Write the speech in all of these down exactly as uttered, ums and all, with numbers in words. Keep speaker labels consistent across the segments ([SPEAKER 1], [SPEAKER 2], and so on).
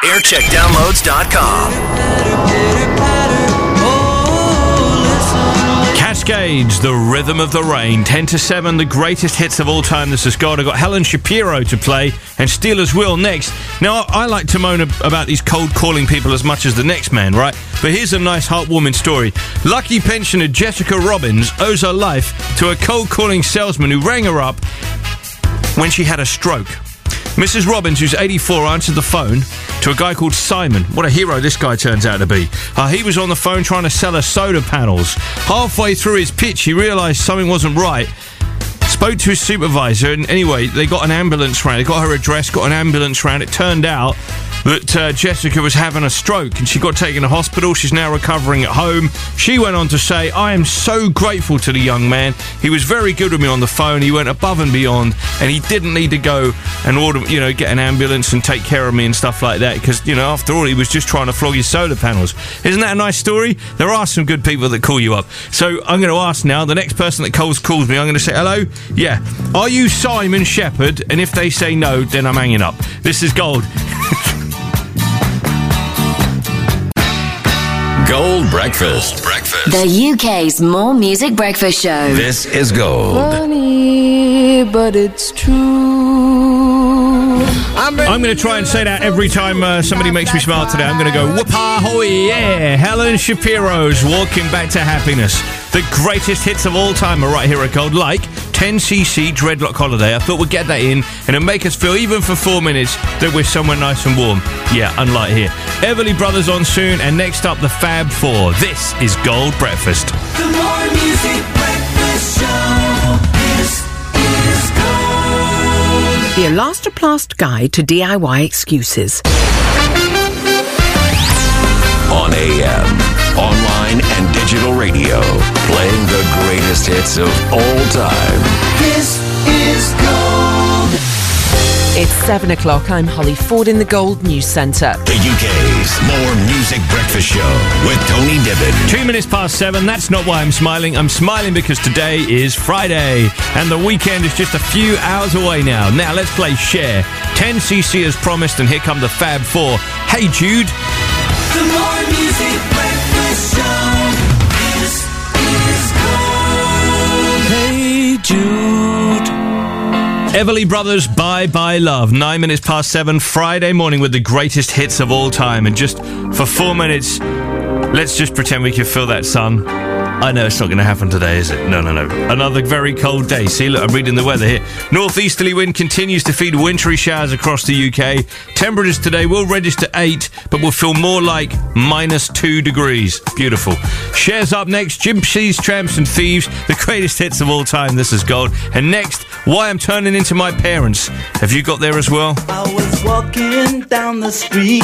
[SPEAKER 1] aircheck downloads dot com.
[SPEAKER 2] Cascades, The Rhythm of the Rain. ten to seven, the greatest hits of all time. This is God. I've got Helen Shapiro to play and Steelers Will next. Now, I like to moan about these cold calling people as much as the next man, right? But here's a nice heartwarming story. Lucky pensioner Jessica Robbins owes her life to a cold calling salesman who rang her up when she had a stroke. Missus Robbins, who's eighty-four, answered the phone to a guy called Simon. What a hero this guy turns out to be. Uh, he was on the phone trying to sell her solar panels. Halfway through his pitch, he realised something wasn't right. Spoke to his supervisor, and anyway, they got an ambulance round. They got her address, got an ambulance round. It turned out that uh, Jessica was having a stroke, and she got taken to hospital. She's now recovering at home. She went on to say, I am so grateful to the young man. He was very good with me on the phone. He went above and beyond, and he didn't need to go and order, you know, get an ambulance and take care of me and stuff like that, because, you know, after all, he was just trying to flog his solar panels. Isn't that a nice story? There are some good people that call you up. So I'm going to ask now, the next person that calls calls me, I'm going to say, hello? Yeah. Are you Simon Shepherd? And if they say no, then I'm hanging up. This is Gold.
[SPEAKER 1] Gold Breakfast. Gold Breakfast.
[SPEAKER 3] The U K's More Music Breakfast Show.
[SPEAKER 1] This is Gold.
[SPEAKER 4] Funny, but it's true.
[SPEAKER 2] I'm going to try and say that every time uh, somebody makes me smile today. I'm going to go, whoop-a-hoy, yeah. Helen Shapiro's Walking Back to Happiness. The greatest hits of all time are right here at Gold, like ten C C Dreadlock Holiday. I thought we'd get that in, and it'll make us feel, even for four minutes, that we're somewhere nice and warm. Yeah, unlike here. Everly Brothers on soon, and next up, the Fab Four. This is Gold Breakfast.
[SPEAKER 5] The More Music Breakfast Show. This is Gold.
[SPEAKER 6] The Elastoplast Guide to D I Y Excuses.
[SPEAKER 1] On A M, online and digital radio, playing the greatest hits of all time.
[SPEAKER 5] This is Gold.
[SPEAKER 6] It's seven o'clock. I'm Holly Ford in the Gold News Centre.
[SPEAKER 1] The U K's More Music Breakfast Show with Tony Dibbin.
[SPEAKER 2] Two minutes past seven. That's not why I'm smiling. I'm smiling because today is Friday, and the weekend is just a few hours away now. Now, let's play Share. ten C C as promised, and here come the Fab Four. Hey, Jude.
[SPEAKER 5] The More Music Breakfast Show. This is Gold.
[SPEAKER 4] Hey, Jude.
[SPEAKER 2] Everly Brothers, Bye Bye Love. Nine minutes past seven, Friday morning with the greatest hits of all time. And just for four minutes, let's just pretend we can feel that sun. I know it's not going to happen today, is it? No, no, no. Another very cold day. See, look, I'm reading the weather here. Northeasterly wind continues to feed wintry showers across the U K. Temperatures today will register eight, but will feel more like minus two degrees. Beautiful. Shares up next. Gypsies, Tramps and Thieves. The greatest hits of all time. This is Gold. And next, Why I'm Turning Into My Parents. Have you got there as well?
[SPEAKER 4] I was walking down the street.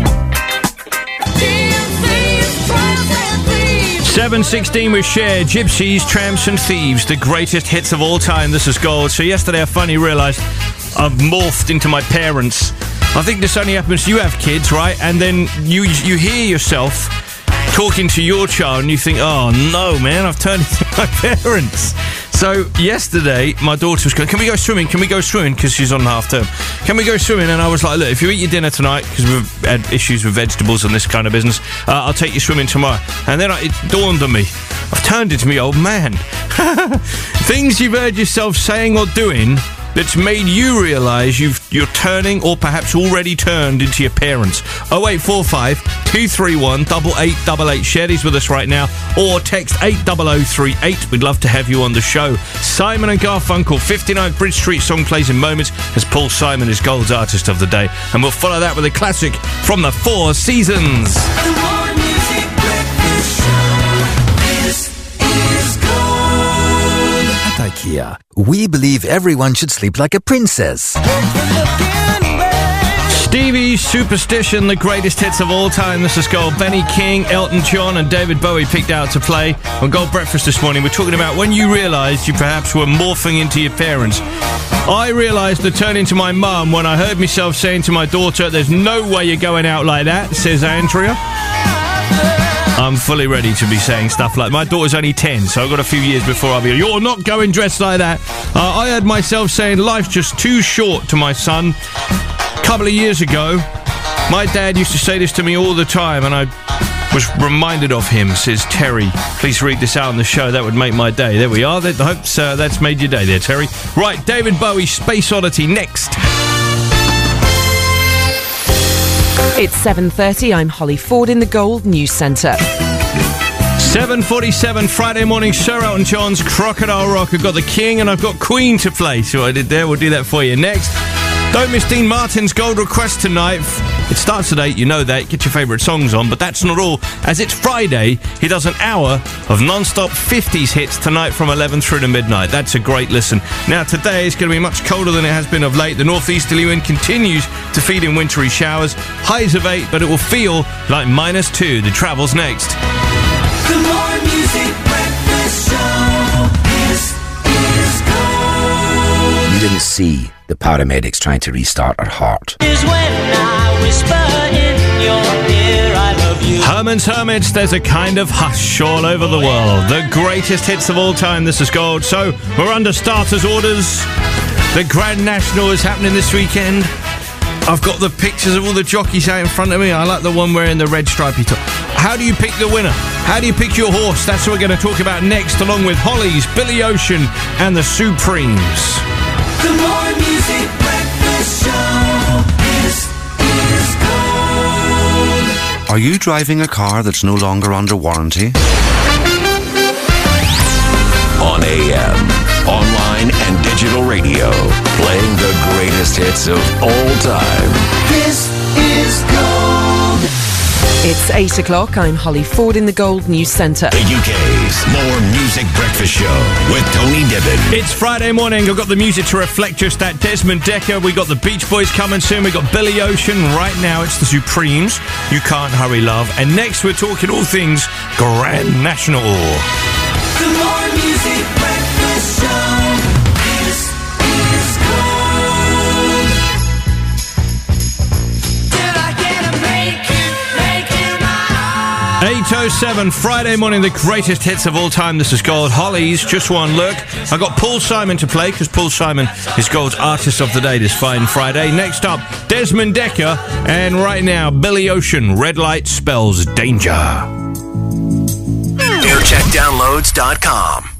[SPEAKER 2] seven sixteen with Cher, Gypsies, Tramps and Thieves, the greatest hits of all time. This is Gold. So yesterday I finally realised I've morphed into my parents. I think this only happens, you have kids, right? And then you you hear yourself talking to your child and you think, oh no, man, I've turned into my parents. So yesterday, my daughter was going, can we go swimming? Can we go swimming? Because she's on half term. Can we go swimming? And I was like, look, if you eat your dinner tonight, because we've had issues with vegetables and this kind of business, uh, I'll take you swimming tomorrow. And then I, it dawned on me, I've turned into me old man. Things you've heard yourself saying or doing that's made you realise you've, you're turning or perhaps already turned into your parents. oh eight four five, two three one, eight eight eight eight. Share these with us right now. Or text eight oh oh three eight. We'd love to have you on the show. Simon and Garfunkel, fifty-ninth Bridge Street song plays in moments as Paul Simon is Gold's Artist of the Day. And we'll follow that with a classic from the Four Seasons.
[SPEAKER 5] The More Music Breakfast Show. This is Gold.
[SPEAKER 7] At IKEA, we believe everyone should sleep like a princess.
[SPEAKER 2] Stevie's Superstition, the greatest hits of all time. This is Gold. Benny King, Elton John and David Bowie picked out to play on Gold Breakfast this morning. We're talking about when you realised you perhaps were morphing into your parents. I realised to turn into my mum when I heard myself saying to my daughter, there's no way you're going out like that, says Andrea. I'm fully ready to be saying stuff like... My daughter's only ten, so I've got a few years before I'll be... You're not going dressed like that. Uh, I heard myself saying life's just too short to my son a couple of years ago. My dad used to say this to me all the time, and I was reminded of him, says Terry. Please read this out on the show. That would make my day. There we are. I hope uh, that's made your day there, Terry. Right, David Bowie, Space Oddity, next.
[SPEAKER 6] It's seven thirty. I'm Holly Ford in the Gold News Centre.
[SPEAKER 2] seven forty-seven, Friday morning, Sir Elton John's Crocodile Rock. I've got the King and I've got Queen to play. So I did there. We'll do that for you next. Don't miss Dean Martin's Gold Request tonight. It starts at eight, you know that. Get your favourite songs on, but that's not all. As it's Friday, he does an hour of non-stop fifties hits tonight from eleven through to midnight. That's a great listen. Now, today is going to be much colder than it has been of late. The northeasterly wind continues to feed in wintry showers. Highs of eight, but it will feel like minus two. The Travel's next.
[SPEAKER 5] The More Music Breakfast Show. This is gold.
[SPEAKER 8] You didn't see the paramedics trying to restart her heart.
[SPEAKER 5] Is when I whisper in your ear, I love you.
[SPEAKER 2] Herman's Hermits, there's a kind of hush all over the world. The greatest hits of all time, this is gold. So, we're under starters orders. The Grand National is happening this weekend. I've got the pictures of all the jockeys out in front of me. I like the one wearing the red stripy top. How do you pick the winner? How do you pick your horse? That's what we're going to talk about next, along with Hollies, Billy Ocean, and the Supremes.
[SPEAKER 5] The More Music Breakfast Show. This is gold.
[SPEAKER 8] Are you driving a car that's no longer under warranty?
[SPEAKER 1] On A M, online and digital radio, playing the greatest hits of all time.
[SPEAKER 5] This is gold.
[SPEAKER 6] It's eight o'clock. I'm Holly Ford in the Gold News Centre.
[SPEAKER 1] The U K's More Music Breakfast Show with Tony Niven.
[SPEAKER 2] It's Friday morning. I've got the music to reflect just that. Desmond Decker. We got the Beach Boys coming soon. We got Billy Ocean. Right now, it's the Supremes. You Can't Hurry Love. And next, we're talking all things Grand National.
[SPEAKER 5] The More Music Breakfast Show. This is gold. Did I get a make you, make you mine?
[SPEAKER 2] eight oh seven, Friday morning, the greatest hits of all time. This is Gold. Hollies, Just One Look. I got Paul Simon to play because Paul Simon is Gold's Artist of the Day this fine Friday. Next up, Desmond Decker. And right now, Billy Ocean, Red Light Spells Danger.
[SPEAKER 1] aircheck downloads dot com